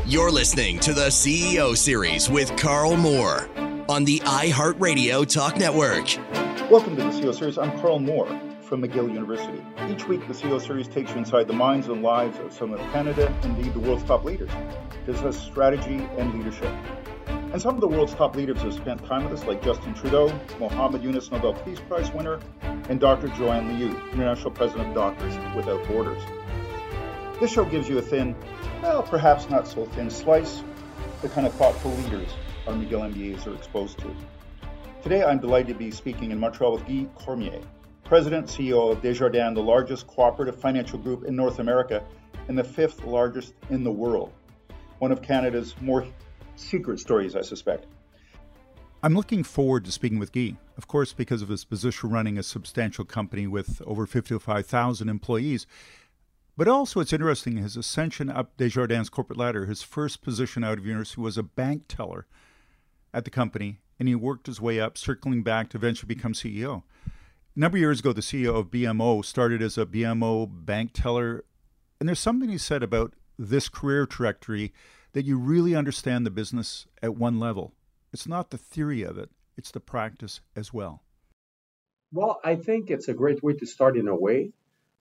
You're listening to the CEO Series with Carl Moore on the iHeartRadio Talk Network. Welcome to the CEO Series. I'm Carl Moore from McGill University. Each week, the CEO Series takes you inside the minds and lives of some of Canada, indeed the world's top leaders, to discuss strategy and leadership. And some of the world's top leaders have spent time with us, like Justin Trudeau, Mohammed Yunus, Nobel Peace Prize winner, and Dr. Joanne Liu, International President of Doctors Without Borders. This show gives you a thin, well, perhaps not so thin slice, the kind of thoughtful leaders our McGill MBAs are exposed to. Today, I'm delighted to be speaking in Montreal with Guy Cormier, President and CEO of Desjardins, the largest cooperative financial group in North America and the fifth largest in the world. One of Canada's more secret stories, I suspect. I'm looking forward to speaking with Guy, of course, because of his position running a substantial company with over 55,000 employees. But also it's interesting, his ascension up Desjardins' corporate ladder. His first position out of university was a bank teller at the company, and he worked his way up, circling back to eventually become CEO. A number of years ago, the CEO of BMO started as a BMO bank teller, and there's something he said about this career trajectory that you really understand the business at one level. It's not the theory of it, it's the practice as well. Well, I think it's a great way to start in a way.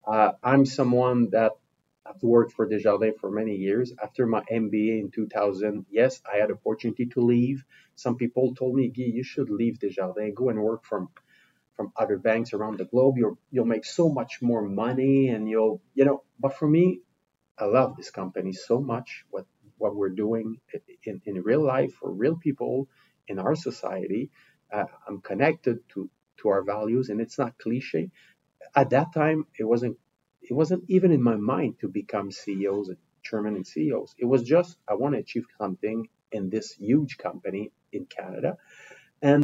I'm someone that I've worked for Desjardins for many years. After my MBA in 2000, yes, I had opportunity to leave. Some people told me, Guy, you should leave Desjardins, go and work from other banks around the globe. You'll make so much more money and but for me, I love this company so much, what we're doing in real life for real people in our society. I'm connected to our values, and it's not cliche. At that time, it wasn't even in my mind to become CEOs and chairman and CEOs. It was just, I want to achieve something in this huge company in Canada. And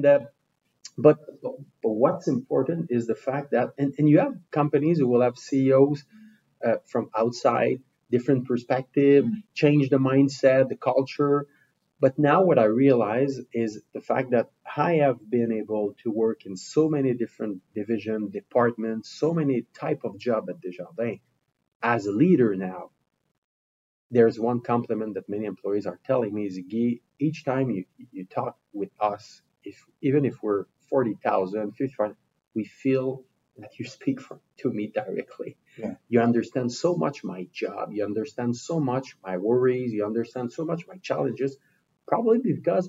but what's important is the fact that, and you have companies who will have CEOs from outside, different perspective, change the mindset, the culture. But now what I realize is the fact that I have been able to work in so many different division, departments, so many type of job at Desjardins. As a leader now, there's one compliment that many employees are telling me is, Guy, each time you talk with us, even if we're 40,000, 55,000, we feel that you speak to me directly. Yeah. You understand so much my job. You understand so much my worries. You understand so much my challenges. Probably because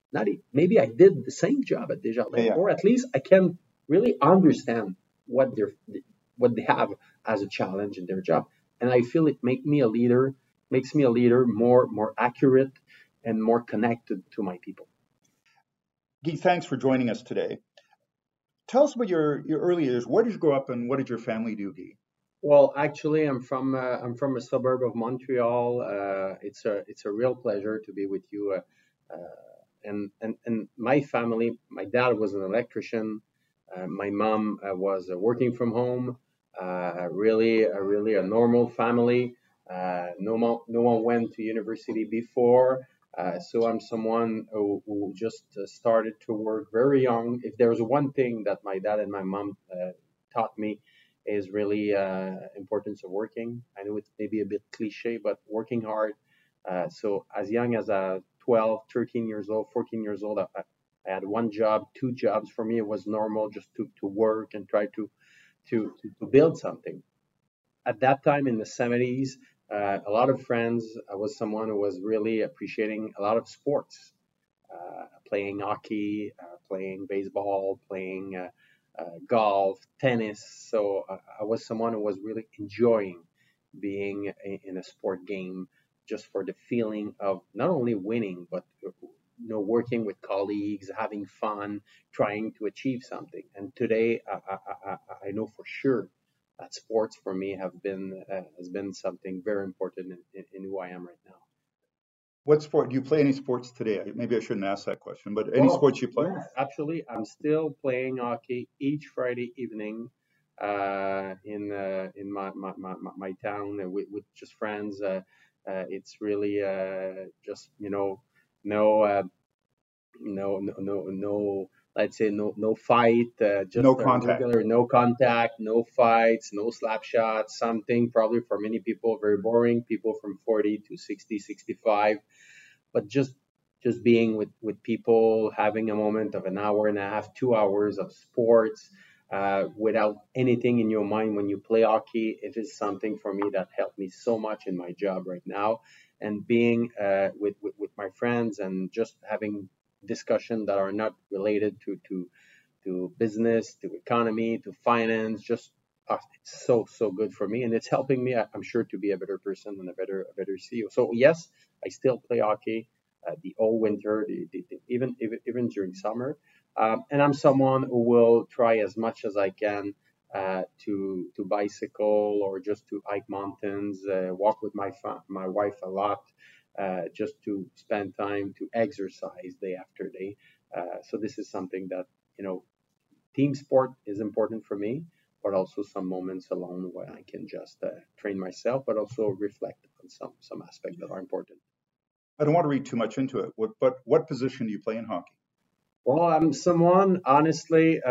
maybe I did the same job at Desjardins, or at least I can really understand what they have as a challenge in their job. And I feel it makes me a leader, more accurate and more connected to my people. Guy, thanks for joining us today. Tell us about your early years. Where did you grow up and what did your family do, Guy? Well, actually, I'm from a suburb of Montreal. It's a real pleasure to be with you. And my family, my dad was an electrician. My mom was working from home. Really a normal family. No one went to university before. So I'm someone who just started to work very young. If there was one thing that my dad and my mom taught me, is really importance of working. I know it's maybe a bit cliche, but working hard. So as young as 12, 13 years old, 14 years old, I had one job, two jobs. For me, it was normal just to work and try to build something. At that time in the 70s, a lot of friends, I was someone who was really appreciating a lot of sports, playing hockey, playing baseball, playing golf, tennis. So I was someone who was really enjoying being in a sport game just for the feeling of not only winning, but working with colleagues, having fun, trying to achieve something. And today, I know for sure that sports for me has been something very important in who I am right now. What sport? Do you play any sports today? Maybe I shouldn't ask that question, but any sports you play? Yes, actually, I'm still playing hockey each Friday evening in my town with just friends. It's really just no let's say no fight, just No a contact. regular no contact, no fights, no slap shots, something probably for many people very boring, people from 40 to 60, 65, but just being with people, having a moment of an hour and a half, 2 hours of sports, without anything in your mind when you play hockey. It is something for me that helped me so much in my job right now. And being with my friends and just having discussion that are not related to business, to economy, to finance, just it's so good for me, and it's helping me. I'm sure to be a better person and a better CEO. So yes, I still play hockey, the all winter, even during summer, and I'm someone who will try as much as I can to bicycle or just to hike mountains, walk with my wife a lot, just to spend time to exercise day after day. So this is something that team sport is important for me, but also some moments alone where I can just train myself, but also reflect on some aspects that are important. I don't want to read too much into it, but what position do you play in hockey? Well, I'm someone honestly.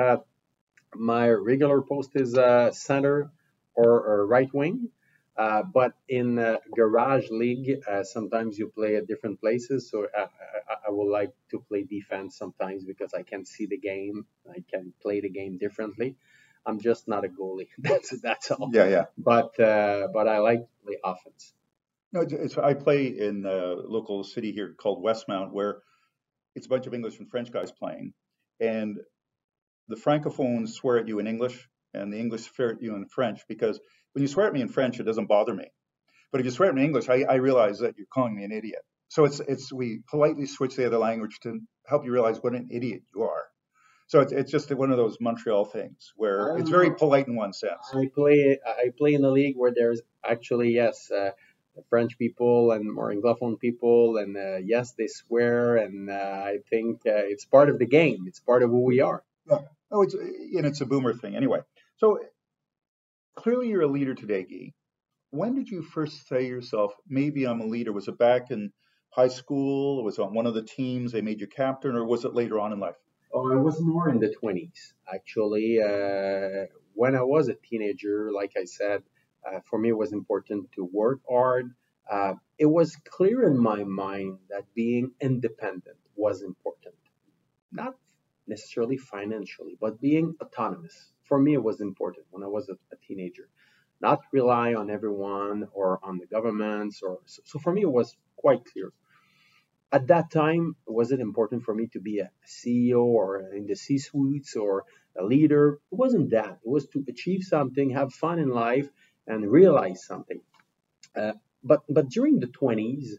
My regular post is center or right wing. But in garage league, sometimes you play at different places. So I would like to play defense sometimes because I can see the game. I can play the game differently. I'm just not a goalie. That's all. Yeah, yeah. But I like to play offense. No, I play in a local city here called Westmount, where it's a bunch of English and French guys playing, and the francophones swear at you in English, and the English swear at you in French. Because when you swear at me in French, it doesn't bother me, but if you swear at me in English, I realize that you're calling me an idiot. So it's we politely switch the other language to help you realize what an idiot you are. So it's just one of those Montreal things where I it's don't very know. polite in one sense. I play in a league where there's actually yes, French people and more Anglophone people, and yes, they swear, and I think it's part of the game. It's part of who we are. Yeah. Oh, it's a boomer thing anyway. So clearly, you're a leader today, Guy. When did you first say to yourself, maybe I'm a leader? Was it back in high school? Was it on one of the teams they made you captain, or was it later on in life? Oh, I was more in the 20s, actually. When I was a teenager, like I said, for me it was important to work hard. It was clear in my mind that being independent was important, not necessarily financially, but being autonomous. For me, it was important when I was a teenager, not rely on everyone or on the governments. So for me, it was quite clear. At that time, was it important for me to be a CEO or in the C suites or a leader? It wasn't that. It was to achieve something, have fun in life, and realize something. Uh, but during the 20s,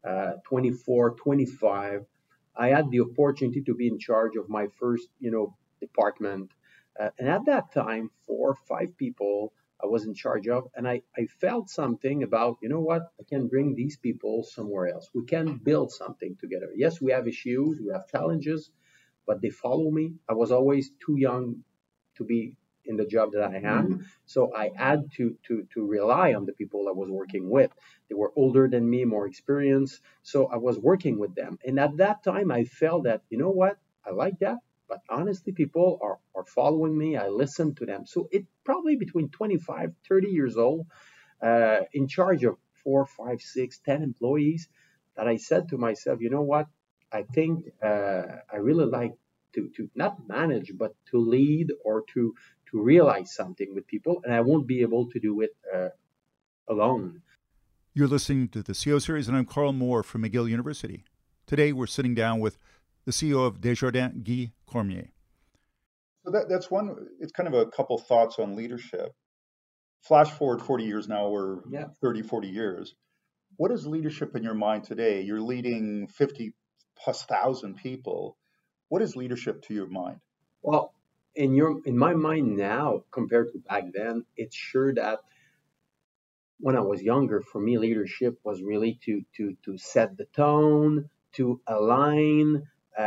24, 25, I had the opportunity to be in charge of my first, department. And at that time, 4 or 5 people I was in charge of, and I felt something about, what, I can bring these people somewhere else. We can build something together. Yes, we have issues, we have challenges, but they follow me. I was always too young to be in the job that I am. So I had to rely on the people I was working with. They were older than me, more experienced. So I was working with them. And at that time, I felt that, what, I like that. But honestly, people are following me. I listen to them. So it probably between 25, 30 years old, in charge of 4, 5, 6, 10 employees, that I said to myself, you know what? I think I really like to not manage, but to lead or to realize something with people, and I won't be able to do it alone. You're listening to the CEO series, and I'm Carl Moore from McGill University. Today, we're sitting down with the CEO of Desjardins, Guy Cormier. So that's one. It's kind of a couple thoughts on leadership. Flash forward 40 years now, or Yeah. 30, 40 years. What is leadership in your mind today? You're leading 50 plus thousand people. What is leadership to your mind? Well, in my mind now, compared to back then, it's sure that when I was younger, for me, leadership was really to set the tone, to align,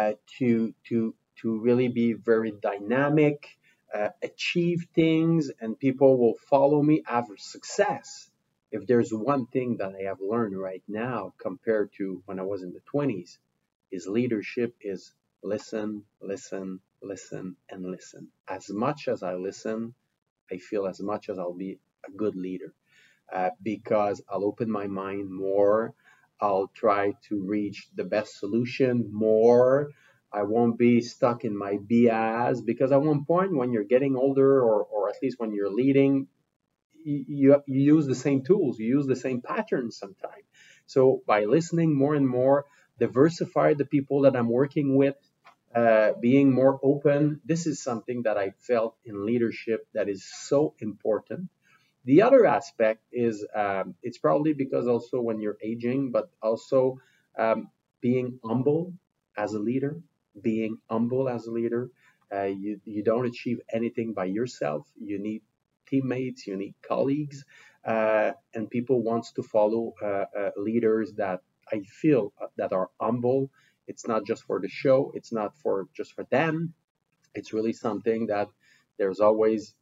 to really be very dynamic, achieve things, and people will follow me after success. If there's one thing that I have learned right now compared to when I was in the 20s, is leadership is listen, listen, listen, and listen. As much as I listen, I feel as much as I'll be a good leader because I'll open my mind more. I'll try to reach the best solution more. I won't be stuck in my BS because at one point when you're getting older or at least when you're leading, you use the same tools, you use the same patterns sometimes. So by listening more and more, diversify the people that I'm working with, being more open, this is something that I felt in leadership that is so important. The other aspect is it's probably because also when you're aging, but also being humble as a leader, being humble as a leader. You don't achieve anything by yourself. You need teammates, you need colleagues, and people wants to follow leaders that I feel that are humble. It's not just for the show. It's not for just for them. It's really something that there's always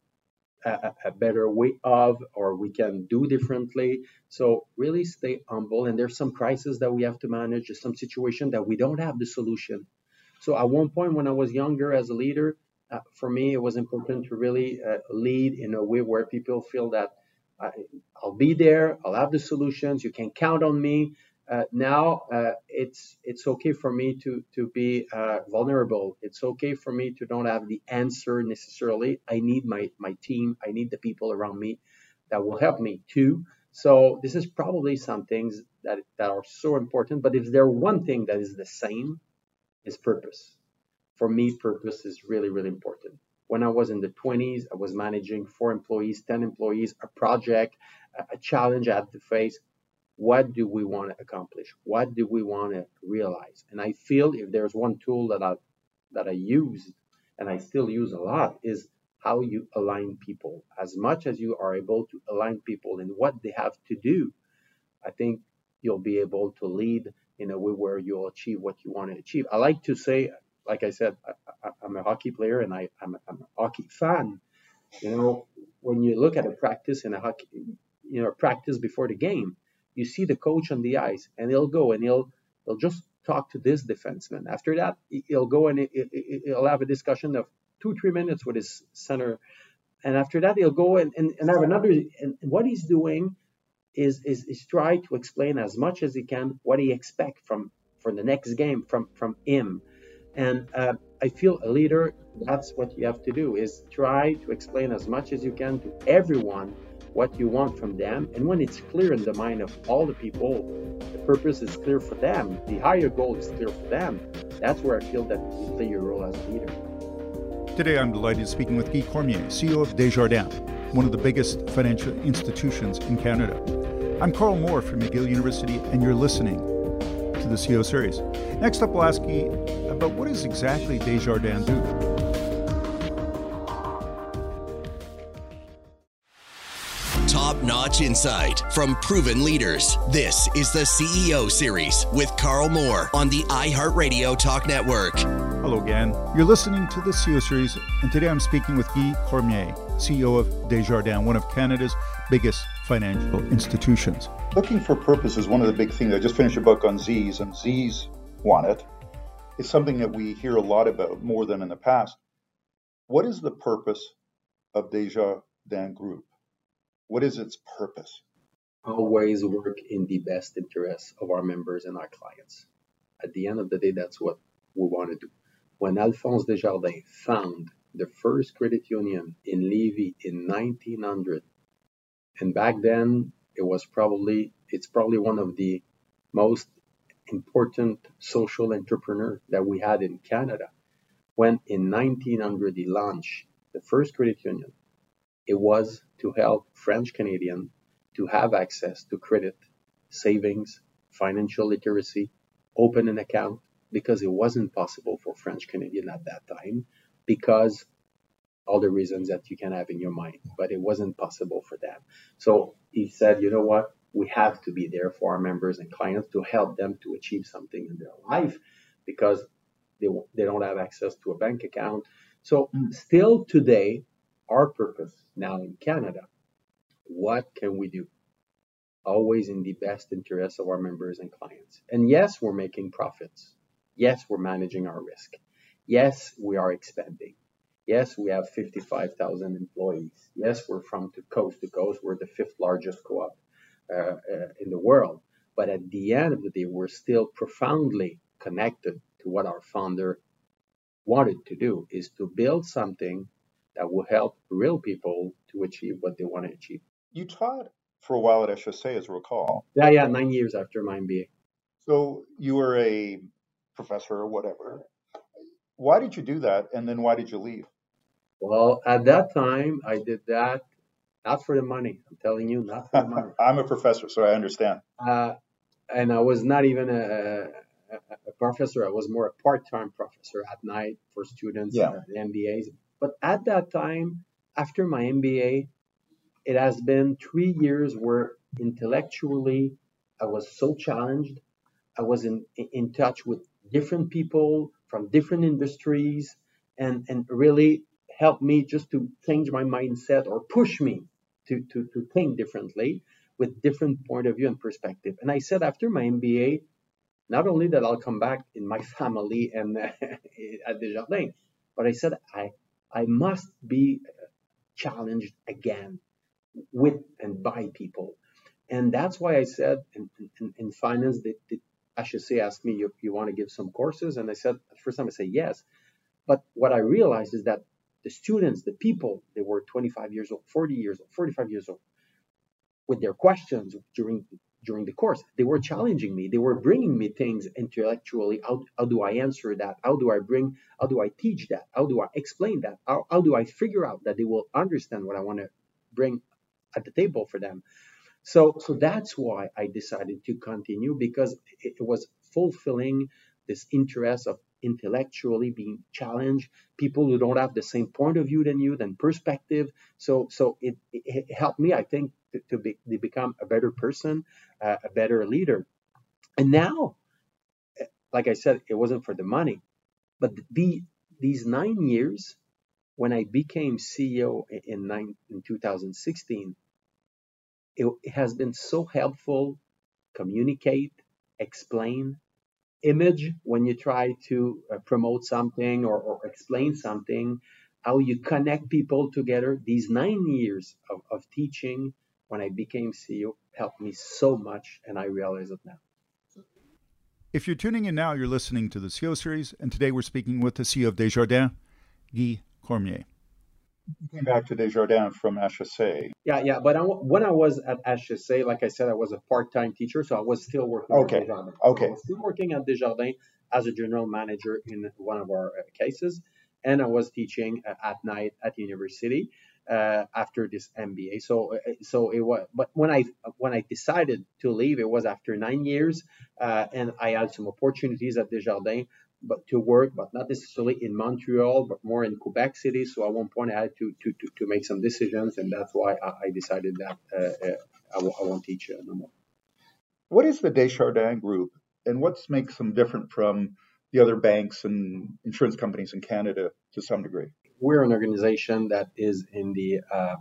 a better way of, or we can do differently. So really stay humble. And there's some crises that we have to manage. There's some situation that we don't have the solution. So at one point when I was younger as a leader, for me, it was important to really lead in a way where people feel that I'll be there, I'll have the solutions, you can count on me. Now it's okay for me to be vulnerable. It's okay for me to don't have the answer necessarily. I need my team. I need the people around me that will help me too. So this is probably some things that are so important. But if there one thing that is the same, is purpose. For me, purpose is really, really important. When I was in the 20s, I was managing 4 employees, 10 employees, a project, a challenge I had to face. What do we want to accomplish? What do we want to realize? And I feel if there's one tool that I use and I still use a lot is how you align people. As much as you are able to align people in what they have to do, I think you'll be able to lead in a way where you'll achieve what you want to achieve. I like to say, like I said, I'm a hockey player and I'm a hockey fan. You know, when you look at a practice in a hockey, practice before the game, you see the coach on the ice and he'll go and he'll just talk to this defenseman. After that, he'll go and he'll have a discussion of 2-3 minutes with his center. And after that, he'll go and have another. And what he's doing is try to explain as much as he can what he expects from the next game from him. And I feel a leader, that's what you have to do, is try to explain as much as you can to everyone what you want from them. And when it's clear in the mind of all the people, the purpose is clear for them, the higher goal is clear for them, that's where I feel that you play your role as a leader. Today I'm delighted speaking with Guy Cormier, CEO of Desjardins, one of the biggest financial institutions in Canada. I'm Carl Moore from McGill University, and you're listening to the CEO Series. Next up, we'll ask you about what does exactly Desjardins do? Top-notch insight from proven leaders. This is the CEO Series with Carl Moore on the iHeartRadio Talk Network. Hello again. You're listening to the CEO Series, and today I'm speaking with Guy Cormier, CEO of Desjardins, one of Canada's biggest financial institutions. Looking for purpose is one of the big things. I just finished a book on Z's, and Z's want it. It's something that we hear a lot about, more than in the past. What is the purpose of Desjardins Group? What is its purpose? Always work in the best interest of our members and our clients. At the end of the day, that's what we want to do. When Alphonse Desjardins found the first credit union in Lévis in 1900, and back then it's probably one of the most important social entrepreneur that we had in Canada. When in 1900 he launched the first credit union, it was to help French Canadians to have access to credit, savings, financial literacy, open an account, because it wasn't possible for French Canadians at that time, because all the reasons that you can have in your mind, but it wasn't possible for them. So he said, you know what? We have to be there for our members and clients to help them to achieve something in their life because they don't have access to a bank account. So still today, our purpose now in Canada, what can we do? Always in the best interest of our members and clients. And yes, we're making profits. Yes, we're managing our risk. Yes, we are expanding. Yes, we have 55,000 employees. Yes, we're from coast to coast. We're the fifth largest co-op in the world. But at the end of the day, we're still profoundly connected to what our founder wanted to do, is to build something that will help real people to achieve what they want to achieve. You taught for a while at HSA, as I recall. Yeah, 9 years after my MBA. So you were a professor or whatever. Why did you do that? And then why did you leave? Well, at that time, I did that not for the money. I'm telling you, not for the money. I'm a professor, so I understand. And I was not even a professor. I was more a part-time professor at night for students, MBAs. But at that time, after my MBA, it has been 3 years where intellectually I was so challenged. I was in touch with different people from different industries, and really helped me just to change my mindset or push me to think differently with different point of view and perspective. And I said after my MBA, not only that I'll come back in my family and at Desjardins, but I said I must be challenged again with and by people. And that's why I said in finance, the HSA asked me, you want to give some courses? And I said, the first time I said yes. But what I realized is that the students, the people, they were 25 years old, 40 years old, 45 years old, with their questions during the course, they were challenging me. They were bringing me things intellectually. How do I answer that? How do I teach that? How do I explain that? How do I figure out that they will understand what I want to bring at the table for them? So that's why I decided to continue, because it was fulfilling this interest of intellectually being challenged, people who don't have the same point of view than you, than perspective. So it helped me, I think, to become a better person, a better leader. And now, like I said, it wasn't for the money, but these 9 years, when I became CEO in 2016, it has been so helpful. Communicate, explain, image when you try to promote something or explain something, how you connect people together. These 9 years of teaching when I became CEO helped me so much, and I realize it now. If you're tuning in now, you're listening to the CEO series, and today we're speaking with the CEO of Desjardins, Guy Cormier. You came back to Desjardins from HSA. Yeah. But when I was at HSA, like I said, I was a part-time teacher, so I was still working at Desjardins. Okay. I was still working at Desjardins as a general manager in one of our cases, and I was teaching at night at university after this MBA. So it was. But when I decided to leave, it was after 9 years, and I had some opportunities at Desjardins, but to work, but not necessarily in Montreal, but more in Quebec City. So at one point, I had to make some decisions, and that's why I decided that I won't teach no more. What is the Desjardins Group, and what makes them different from the other banks and insurance companies in Canada to some degree? We're an organization that is in the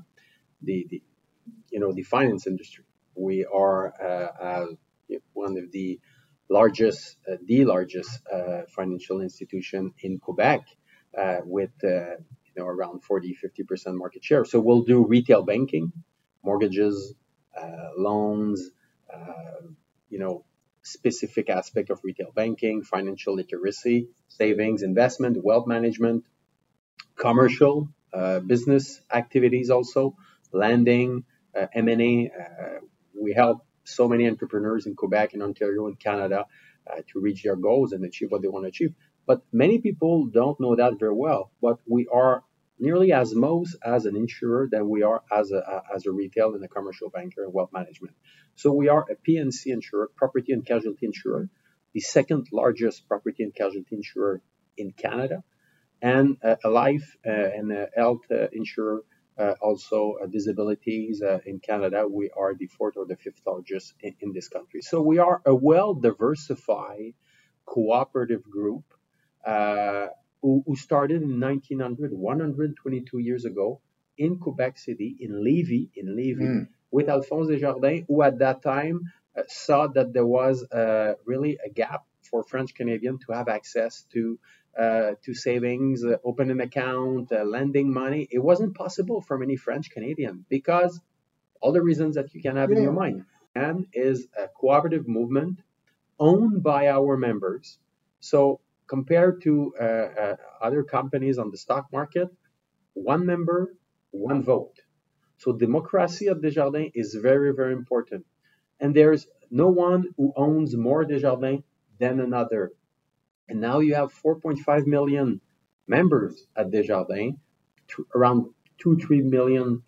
finance industry. We are one of the largest financial institution in Quebec with around 40-50% market share. So we'll do retail banking, mortgages, loans, specific aspect of retail banking, financial literacy, savings, investment, wealth management, commercial business activities, also lending, M&A. We help so many entrepreneurs in Quebec and Ontario and Canada to reach their goals and achieve what they want to achieve. But many people don't know that very well. But we are nearly as much as an insurer than we are as a retail and a commercial banker and wealth management. So we are a P&C insurer, property and casualty insurer, the second largest property and casualty insurer in Canada, and a life and a health insurer. Also disabilities in Canada, we are the fourth or the fifth largest in this country. So we are a well-diversified cooperative group who started in 1900, 122 years ago, in Quebec City, in Lévis, with Alphonse Desjardins, who at that time saw that there was really a gap for French Canadians to have access to to savings, open an account, lending money. It wasn't possible for many French Canadians because all the reasons that you can have in your mind. And is a cooperative movement owned by our members. So compared to other companies on the stock market, one member, one vote. So democracy at Desjardins is very, very important. And there's no one who owns more Desjardins than another. And now you have 4.5 million members at Desjardins, around 2-3 million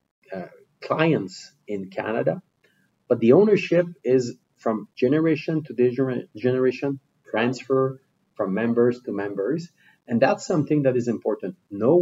clients in Canada. But the ownership is from generation to generation, transfer from members to members. And that's something that is important. No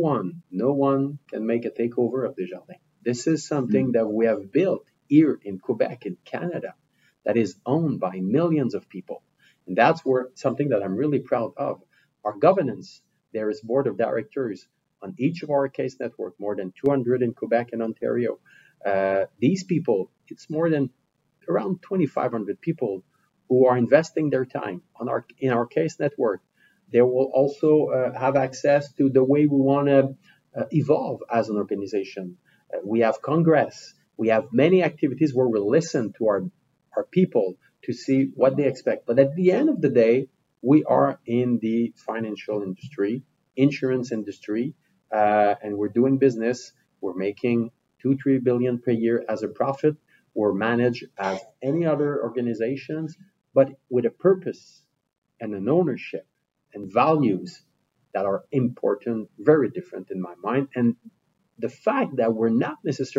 one can make a takeover of Desjardins. This is something that we have built here in Quebec, in Canada, that is owned by millions of people. And that's something that I'm really proud of. Our governance, there is board of directors on each of our case network, more than 200 in Quebec and Ontario. These people, it's more than around 2,500 people who are investing their time in our case network. They will also have access to the way we want to evolve as an organization. We have Congress. We have many activities where we listen to our people to see what they expect. But at the end of the day, we are in the financial industry, insurance industry, and we're doing business. We're making 2-3 billion per year as a profit. We're managed as any other organizations, but with a purpose and an ownership and values that are important, very different in my mind. And the fact that we're not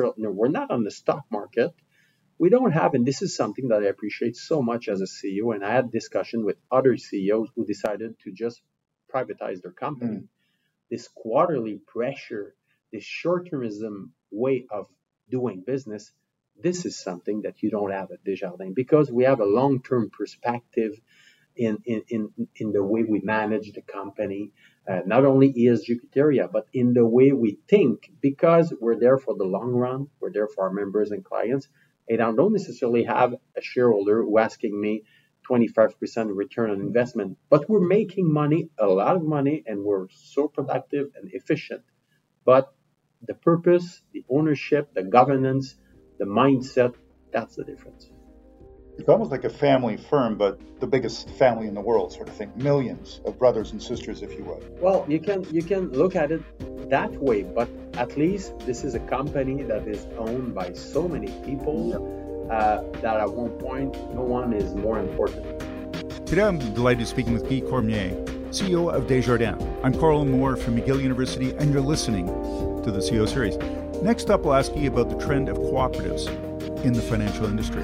on the stock market, we don't have, and this is something that I appreciate so much as a CEO, and I had discussion with other CEOs who decided to just privatize their company. This quarterly pressure, this short-termism way of doing business, this is something that you don't have at Desjardins because we have a long-term perspective in the way we manage the company, not only ESG criteria, but in the way we think, because we're there for the long run, we're there for our members and clients, and I don't necessarily have a shareholder who asking me 25% return on investment, but we're making money, a lot of money, and we're so productive and efficient. But the purpose, the ownership, the governance, the mindset, that's the difference. It's almost like a family firm, but the biggest family in the world, sort of thing. Millions of brothers and sisters, if you would. Well, you can look at it that way, but at least this is a company that is owned by so many people that at one point, no one is more important. Today, I'm delighted to be speaking with Guy Cormier, CEO of Desjardins. I'm Carl Moore from McGill University, and you're listening to the CEO Series. Next up, we'll ask you about the trend of cooperatives in the financial industry.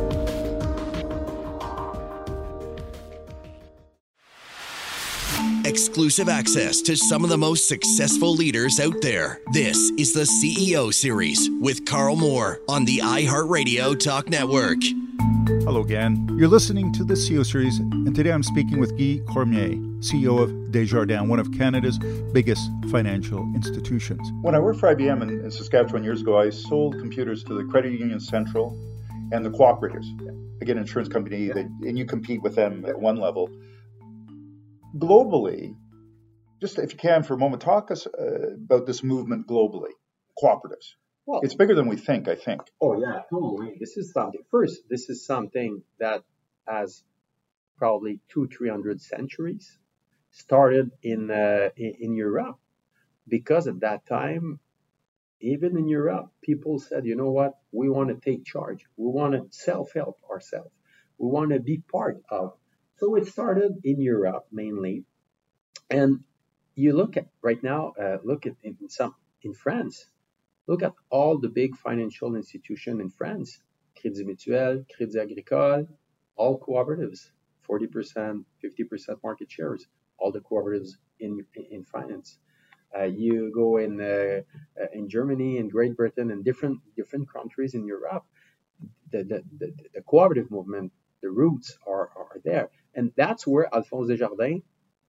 Exclusive access to some of the most successful leaders out there. This is the CEO Series with Carl Moore on the iHeartRadio Talk Network. Hello again. You're listening to the CEO Series, and today I'm speaking with Guy Cormier, CEO of Desjardins, one of Canada's biggest financial institutions. When I worked for IBM in Saskatchewan years ago, I sold computers to the Credit Union Central and the cooperatives. Again, insurance company, and you compete with them at one level. Globally, just if you can for a moment, talk us about this movement globally, cooperatives. Well, it's bigger than we think, I think. Oh, yeah, totally. This is something that has probably 200-300 centuries, started in Europe, because at that time, even in Europe, people said, you know what, we want to take charge. We want to self-help ourselves. We want to be part of. So it started in Europe mainly, and you look at right now. In France. Look at all the big financial institutions in France: Crédit Mutuel, Crédit Agricole, all cooperatives, 40%, 50% market shares. All the cooperatives in finance. You go in Germany, in Great Britain, and different countries in Europe. The cooperative movement, the roots are there. And that's where Alphonse Desjardins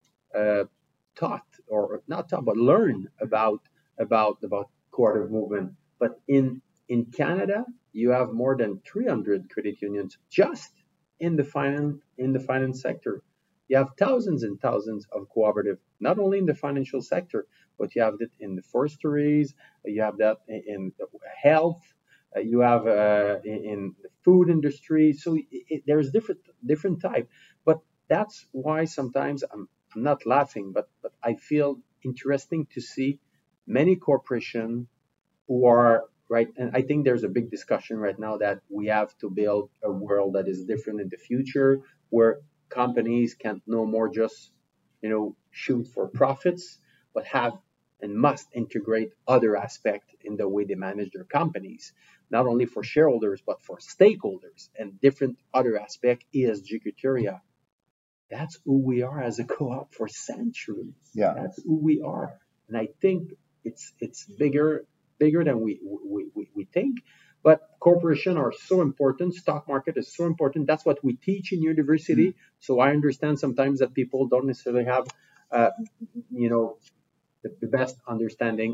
learned about cooperative movement. But in Canada, you have more than 300 credit unions just in the finance sector. You have thousands and thousands of cooperative, not only in the financial sector, but you have it in the foresteries, you have that in health, you have in the food industry. So there's different type. But that's why sometimes I'm not laughing, but I feel interesting to see many corporations who are right. And I think there's a big discussion right now that we have to build a world that is different in the future, where companies can no more just shoot for profits, but have and must integrate other aspects in the way they manage their companies, not only for shareholders but for stakeholders and different other aspects, ESG criteria. That's who we are as a co-op for centuries. Yeah. That's who we are. And I think it's bigger than we think. But corporations are so important. Stock market is so important. That's what we teach in university. So I understand sometimes that people don't necessarily have, the best understanding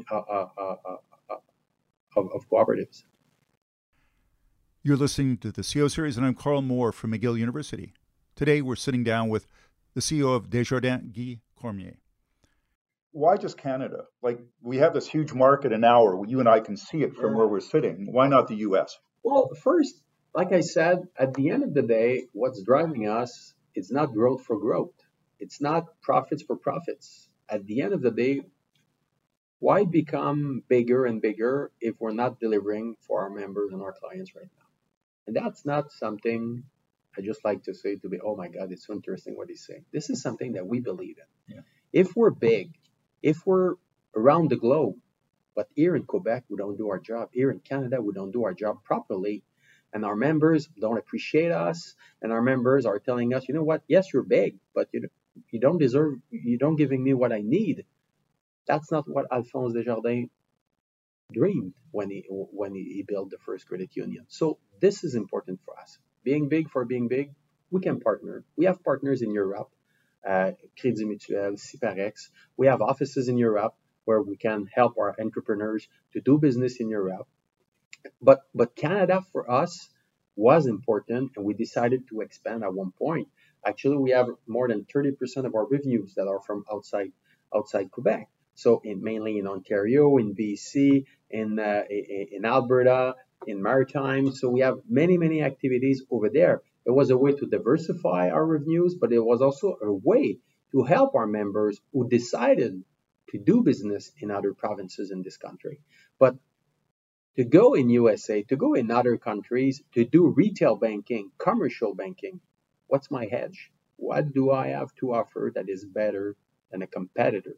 of cooperatives. You're listening to the CEO Series, and I'm Carl Moore from McGill University. Today, we're sitting down with the CEO of Desjardins, Guy Cormier. Why just Canada? Like, we have this huge market an hour. You and I can see it from where we're sitting. Why not the U.S.? Well, first, like I said, at the end of the day, what's driving us is not growth for growth. It's not profits for profits. At the end of the day, why become bigger and bigger if we're not delivering for our members and our clients right now? And that's not something I just like to say to be, oh my God, it's so interesting what he's saying. This is something that we believe in. Yeah. If we're big, if we're around the globe, but here in Quebec, we don't do our job. Here in Canada, we don't do our job properly. And our members don't appreciate us. And our members are telling us, you know what? Yes, you're big, but you don't deserve, you don't giving me what I need. That's not what Alphonse Desjardins dreamed when he built the first credit union. So this is important for us. Being big for being big, we can partner. We have partners in Europe, Crédit Mutuel, Ciparex. We have offices in Europe where we can help our entrepreneurs to do business in Europe. But Canada for us was important, and we decided to expand at one point. Actually, we have more than 30% of our revenues that are from outside Quebec. So mainly in Ontario, in BC, in Alberta, in Maritime. So we have many activities over there. It was a way to diversify our revenues, but it was also a way to help our members who decided to do business in other provinces in this country. But to go in USA, to go in other countries, to do retail banking, commercial banking, what's my hedge? What do I have to offer that is better than a competitor?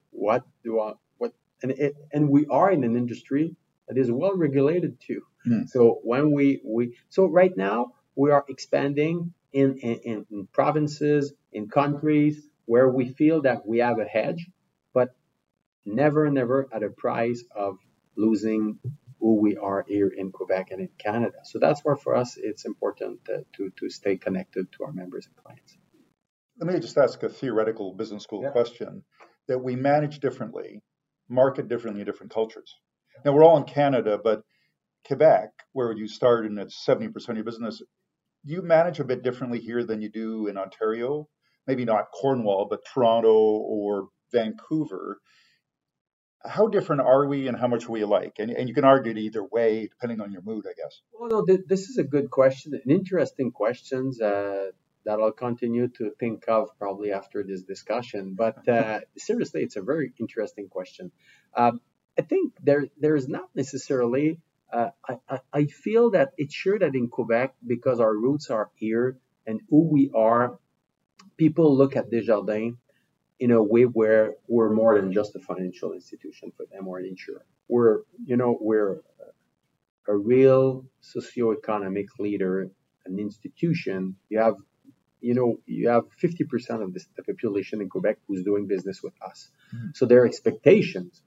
And we are in an industry that is well regulated too. So when so right now we are expanding in provinces, in countries where we feel that we have a hedge, but never at a price of losing who we are here in Quebec and in Canada. So that's why for us it's important to stay connected to our members and clients. Let me just ask a theoretical business school question that we manage differently, market differently in different cultures. Now, we're all in Canada, but Quebec, where you started and it's 70% of your business, do you manage a bit differently here than you do in Ontario? Maybe not Cornwall, but Toronto or Vancouver. How different are we and how much are we alike? And you can argue it either way, depending on your mood, I guess. Well, no, this is a good question, an interesting question that I'll continue to think of probably after this discussion. But seriously, it's a very interesting question. I think there is not necessarily, I feel that it's sure that in Quebec, because our roots are here and who we are, people look at Desjardins in a way where we're more than just a financial institution for them or an insurer. We're a real socioeconomic leader, an institution. You have 50% of the population in Quebec who's doing business with us. So their expectations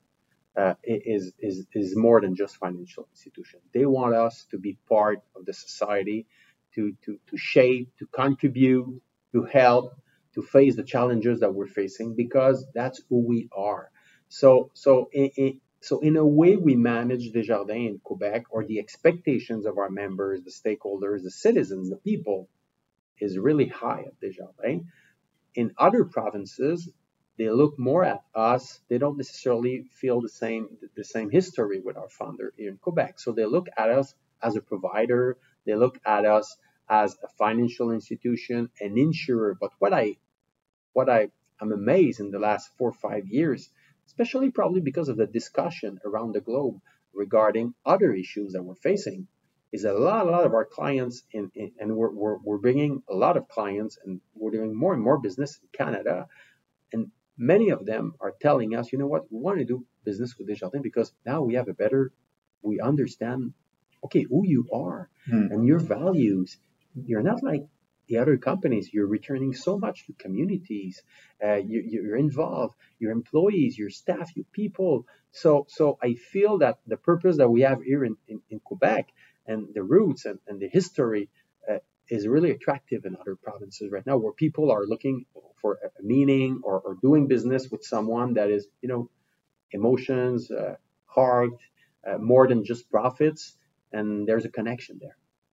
is more than just financial institution. They want us to be part of the society, to shape, to contribute, to help, to face the challenges that we're facing, because that's who we are. So in a way, we manage Desjardins in Quebec, or the expectations of our members, the stakeholders, the citizens, the people, is really high at Desjardins. in other provinces, they look more at us. They don't necessarily feel the same history with our founder here in Quebec. So they look at us as a provider. They look at us as a financial institution, an insurer. But what I'm amazed in the last 4 or 5 years, especially probably because of the discussion around the globe regarding other issues that we're facing, is a lot of our clients, and we're bringing a lot of clients, and we're doing more and more business in Canada, and many of them are telling us, you know what, we want to do business with Desjardins because now we understand, okay, who you are and your values. You're not like the other companies. You're returning so much to communities. You're involved, your employees, your staff, your people. So I feel that the purpose that we have here in Quebec, and the roots and the history is really attractive in other provinces right now, where people are looking for a meaning or doing business with someone that is, emotions, heart, more than just profits, and there's a connection there.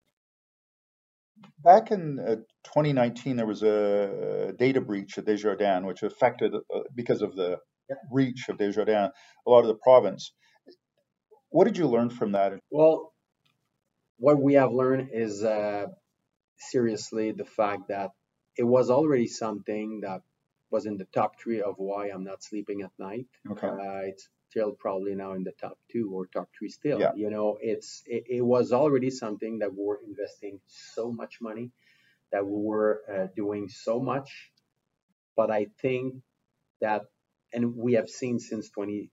Back in 2019, there was a data breach at Desjardins, which affected, because of the reach of Desjardins, a lot of the province. What did you learn from that? Well, what we have learned is seriously the fact that it was already something that was in the top 3 of why I'm not sleeping at night. Okay. It's still probably now in the top 2 or top 3 still. Yeah. It was already something that we were investing so much money, that we were doing so much. But I think that, and we have seen since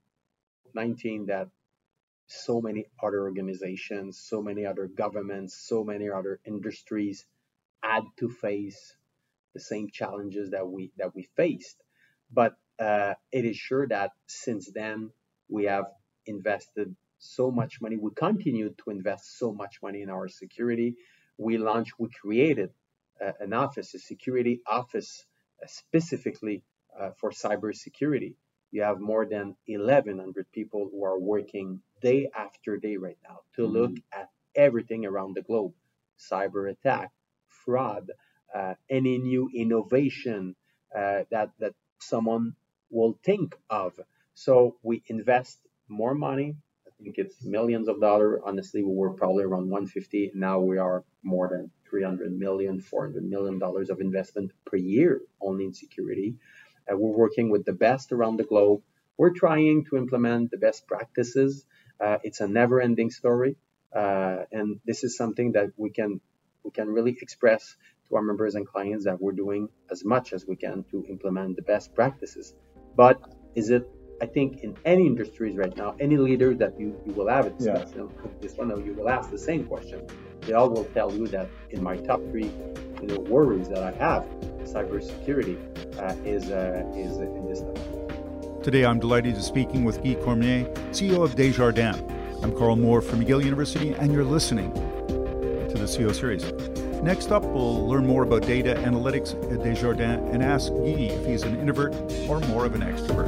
2019 that so many other organizations, so many other governments, so many other industries had to face the same challenges that we faced. But it is sure that since then we have invested so much money. We continued to invest so much money in our security. We created an office, a security office, specifically for cybersecurity. You have more than 1,100 people who are working day after day right now to look at everything around the globe: cyber attack, fraud, any new innovation that someone will think of. So we invest more money. I think it's millions of dollars. Honestly, we were probably around 150. Now we are more than 300 million, 400 million dollars of investment per year only in security. We're working with the best around the globe. We're trying to implement the best practices. It's a never-ending story, and this is something that we can really express to our members and clients, that we're doing as much as we can to implement the best practices. But I think in any industries right now, any leader that you will have it, this one you will ask the same question. They all will tell you that in my top 3 worries that I have, cybersecurity is in this level. Today I'm delighted to be speaking with Guy Cormier, CEO of Desjardins. I'm Carl Moore from McGill University, and you're listening to the CEO series. Next up, we'll learn more about data analytics at Desjardins and ask Guy if he's an introvert or more of an extrovert.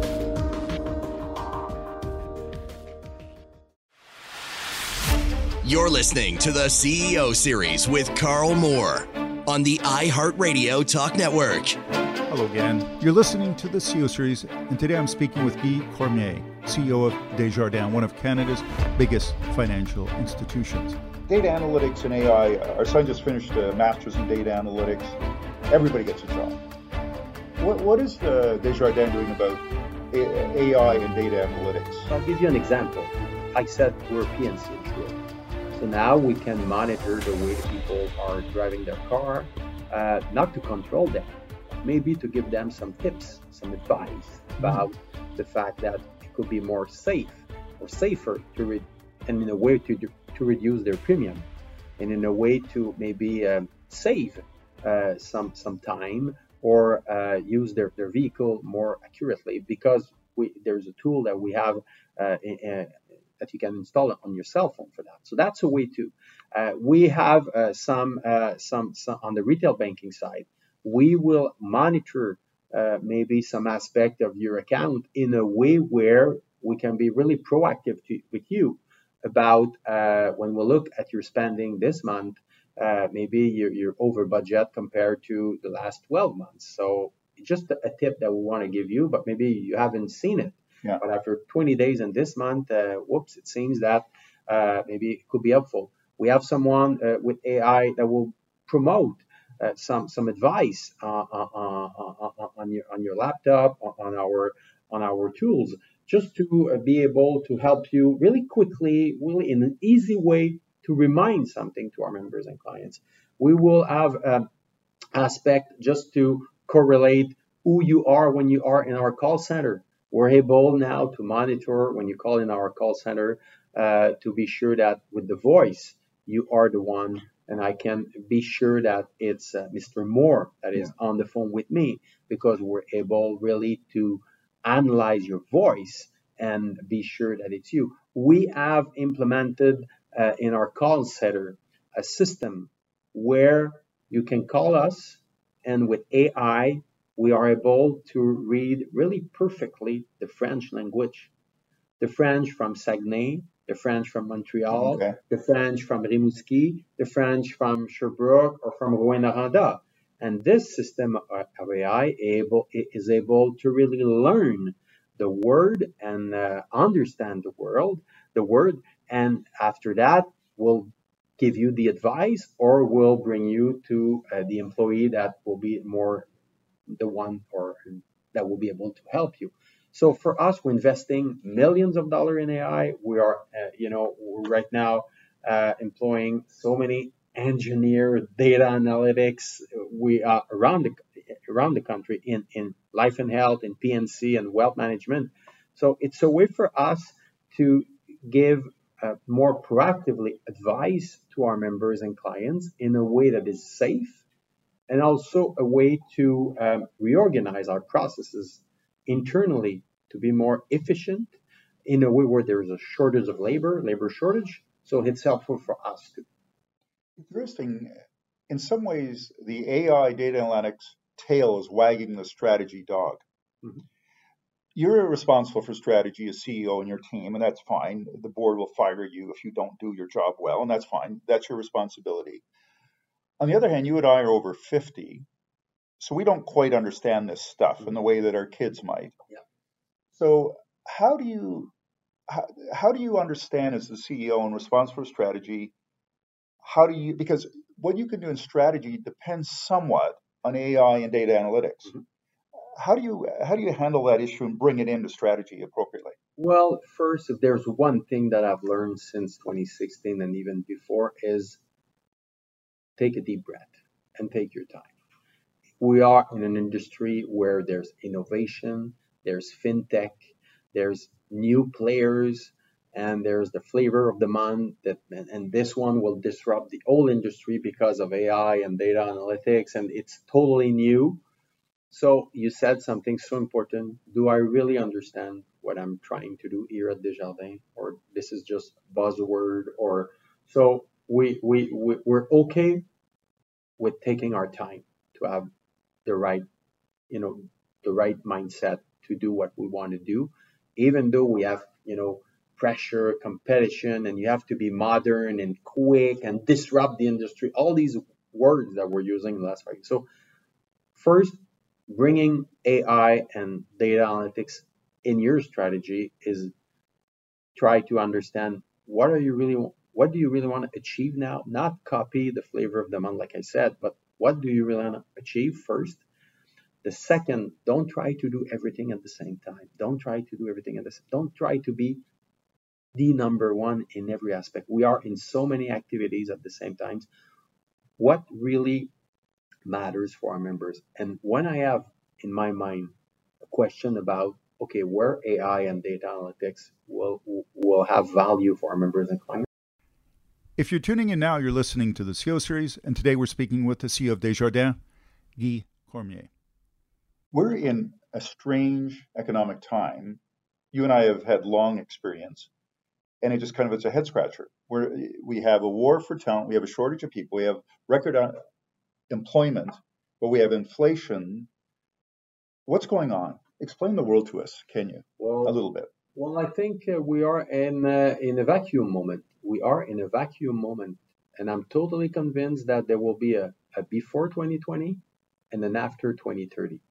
You're listening to the CEO series with Carl Moore on the iHeartRadio Talk Network. Hello again. You're listening to the CEO series, and today I'm speaking with Guy Cormier, CEO of Desjardins, one of Canada's biggest financial institutions. Data analytics and AI. Our son just finished a master's in data analytics. Everybody gets a job. What is Desjardins doing about AI and data analytics? I'll give you an example. I said we're P&C insurer. So now we can monitor the way people are driving their car, not to control them, maybe to give them some tips, some advice about the fact that it could be more safe or safer and in a way to reduce their premium, and in a way to maybe save some time or use their vehicle more accurately, because there's a tool that we have that you can install on your cell phone for that. So that's a way too. We have some on the retail banking side. We will monitor maybe some aspect of your account in a way where we can be really proactive with you about when we look at your spending this month, maybe you're over budget compared to the last 12 months. So just a tip that we want to give you, but maybe you haven't seen it. Yeah. But after 20 days in this month, it seems that maybe it could be helpful. We have someone with AI that will promote some advice on your laptop, on our tools, just to be able to help you really quickly, really in an easy way to remind something to our members and clients. We will have aspect just to correlate who you are when you are in our call center. We're able now to monitor when you call in our call center to be sure that with the voice, you are the one, and I can be sure that it's Mr. Moore that is on the phone with me, because we're able really to analyze your voice and be sure that it's you. We have implemented in our call center a system where you can call us, and with AI, we are able to read really perfectly the French language. The French from Saguenay, the French from Montreal, Okay. the French from Rimouski, the French from Sherbrooke or from Rouyn-Noranda. And this system of AI is able to really learn the word and understand the word, and after that, will give you the advice or will bring you to the employee that will be more the one or that will be able to help you. So for us, we're investing millions of dollars in AI. We are, right now employing so many engineer, data analytics. We are around the country in life and health, in PNC and wealth management. So it's a way for us to give more proactively advice to our members and clients in a way that is safe, and also a way to reorganize our processes internally to be more efficient in a way where there's a shortage of labor shortage. So it's helpful for us too. Interesting. In some ways, the AI data analytics tail is wagging the strategy dog. Mhm. You're responsible for strategy as CEO and your team, and that's fine. The board will fire you if you don't do your job well, and that's fine. That's your responsibility. On the other hand, you and I are over 50, so we don't quite understand this stuff in the way that our kids might. Yeah. So how do you understand as the CEO and responsible for strategy? Because what you can do in strategy depends somewhat on AI and data analytics. Mhm. How do you handle that issue and bring it into strategy appropriately? Well, first, if there's one thing that I've learned since 2016 and even before is take a deep breath and take your time. We are in an industry where there's innovation, there's fintech, there's new players, and there's the flavor of the month and this one will disrupt the whole industry because of AI and data analytics, and it's totally new. So you said something so important. Do I really understand what I'm trying to do here at Desjardins, or this is just buzzword? Or so we're okay with taking our time to have the right, the right mindset to do what we want to do, even though we have, pressure, competition, and you have to be modern and quick and disrupt the industry. All these words that we're using in the last 5 years. So first, bringing AI and data analytics in your strategy is try to understand what do you really want to achieve now, not copy the flavor of the month, like I said, but what do you really want to achieve first? The second, don't try to do everything at the same time. Don't try to be the number one in every aspect. We are in so many activities at the same time. What really matters for our members? And when I have in my mind a question about, okay, where AI and data analytics will have value for our members and clients. If you're tuning in now, you're listening to the CEO series, and today we're speaking with the CEO of Desjardins, Guy Cormier. We're in a strange economic time. You and I have had long experience, and it's a head scratcher. We have a war for talent, we have a shortage of people, we have record employment, but we have inflation. What's going on? Explain the world to us, can you? A little bit. Well, I think we are in a vacuum moment. We are in a vacuum moment And I'm totally convinced that there will be a before 2020 and an after 2030.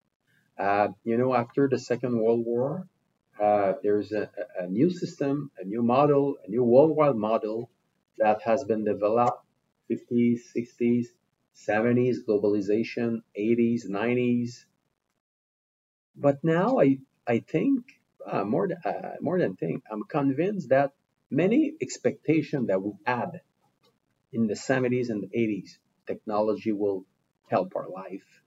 After the Second World War, there's a new system, a new model, a new worldwide model that has been developed 50s, 60s, 70s, globalization, 80s, 90s. But now I think, more than think, I'm convinced that many expectations that we had in the 70s and the 80s, technology will help our life.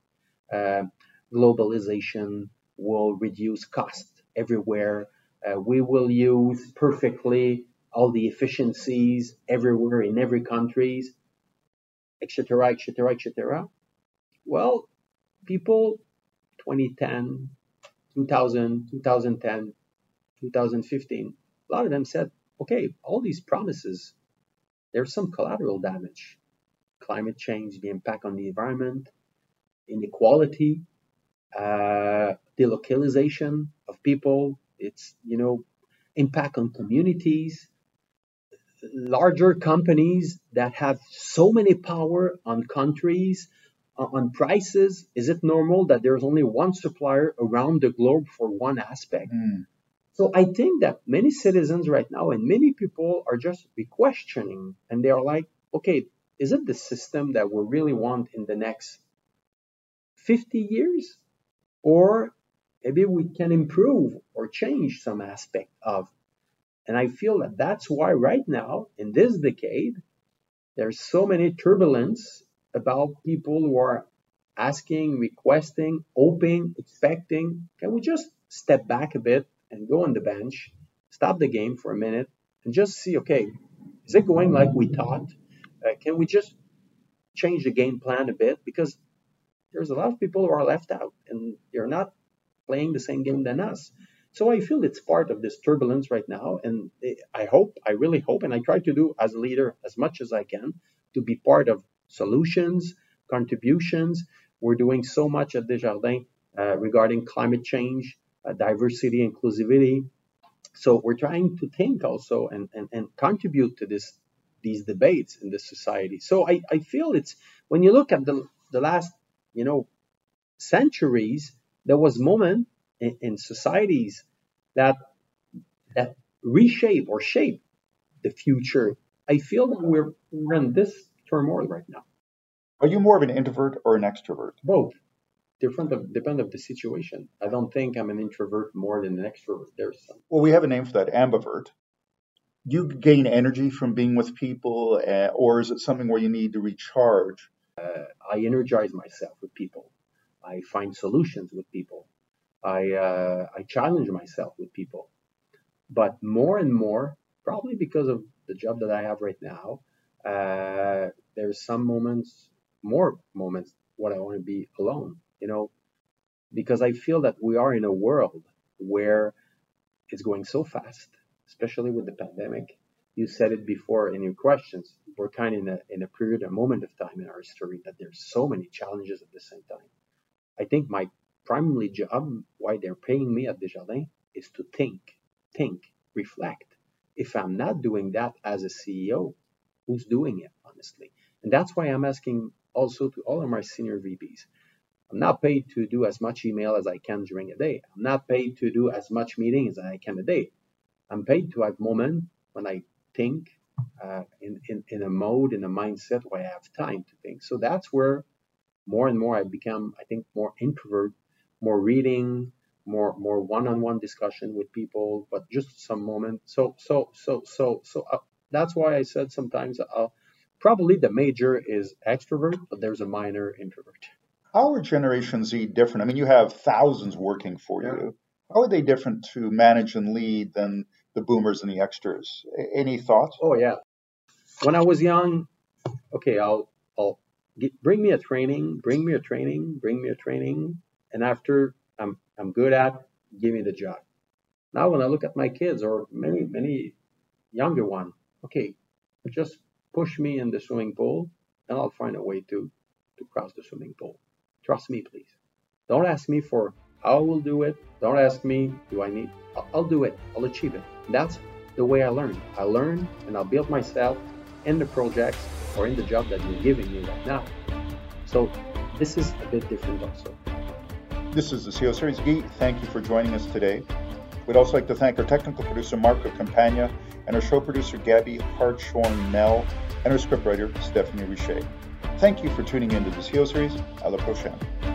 Globalization will reduce cost everywhere. We will use perfectly all the efficiencies everywhere in every country, etc., etc., etc. Well, people 2010, 2000, 2010, 2015, a lot of them said, okay, all these promises, there's some collateral damage. Climate change, the impact on the environment, inequality, delocalization of people, it's, impact on communities, larger companies that have so many power on countries, on prices. Is it normal that there's only one supplier around the globe for one aspect? So I think that many citizens right now and many people are just questioning, and they are like, okay, is it the system that we really want in the next 50 years? Or maybe we can improve or change some aspect of. And I feel that that's why right now, in this decade, there's so many turbulence about people who are asking, requesting, hoping, expecting. Can we just step back a bit and go on the bench, stop the game for a minute, and just see, okay, is it going like we thought? Can we just change the game plan a bit? Because there's a lot of people who are left out and they're not playing the same game than us. So I feel it's part of this turbulence right now. And I really hope, and I try to do as a leader as much as I can to be part of solutions, contributions. We're doing so much at Desjardins regarding climate change, diversity, inclusivity. So we're trying to think also and contribute to these debates in the society. So I feel it's, when you look at the last centuries, there was moment in societies that reshape or shape the future. I feel that we're in this turmoil right now. Are you more of an introvert or an extrovert? Both. Depend of the situation. I don't think I'm an introvert more than an extrovert. There's some. Well, we have a name for that, ambivert. Do you gain energy from being with people, or is it something where you need to recharge? I energize myself with people. I find solutions with people. I challenge myself with people. But more and more, probably because of the job that I have right now, there's some more moments, what I want to be alone, because I feel that we are in a world where it's going so fast, especially with the pandemic. You said it before in your questions. We're kind of in a period, a moment of time in our history that there's so many challenges at the same time. I think my primary job, why they're paying me at Desjardins, is to think, reflect. If I'm not doing that as a CEO, who's doing it, honestly? And that's why I'm asking also to all of my senior VPs. I'm not paid to do as much email as I can during a day. I'm not paid to do as much meetings as I can a day. I'm paid to have moments when I think in a mode, in a mindset where I have time to think. So that's where more and more I become, I think, more introvert, more reading, more one-on-one discussion with people, but just some moment. So that's why I said sometimes probably the major is extrovert, but there's a minor introvert. How are Generation Z different? I mean, you have thousands working for you. How are they different to manage and lead than the boomers and the extras? Any thoughts? Oh, yeah. When I was young, okay, I'll bring me a training, and after I'm good at, give me the job. Now when I look at my kids or many younger one, okay, just push me in the swimming pool and I'll find a way to cross the swimming pool. Trust me, please. Don't ask me for how I will do it. Don't ask me, do I need, I'll do it. I'll achieve it. That's the way I learn. I learn and I'll build myself in the projects or in the job that you're giving me right now. So this is a bit different also. This is the CEO Series. Guy, thank you for joining us today. We'd also like to thank our technical producer, Marco Campagna, and our show producer, Gabby Hartshorn-Nell, and our scriptwriter, Stephanie Richer. Thank you for tuning in to the CEO Series. À la prochaine.